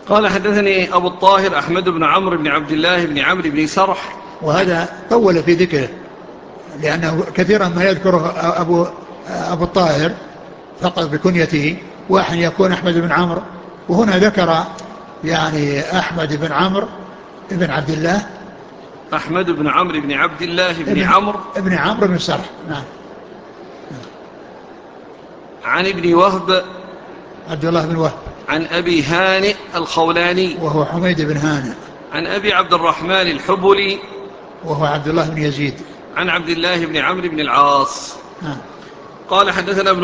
قال حدثني أبو الطاهر أحمد بن عمرو بن عبد الله بن عمرو بن سرح. وهذا طول في ذكره لأنه كثيرا ما يذكره أبو الطاهر فقط بكنيته، واحد يكون أحمد بن عمرو، وهنا ذكر يعني أحمد بن عمرو بن عبد الله، أحمد بن عمرو بن عبد الله بن عمرو ابن عمرو بن سرح. نعم. عن ابن وهب عبد الله بن وهب عن أبي هانئ الخولاني وهو حميد بن هانئ عن أبي عبد الرحمن الحبلي وهو عبد الله بن يزيد عن عبد الله بن عمرو بن العاص. قال حدثنا ابن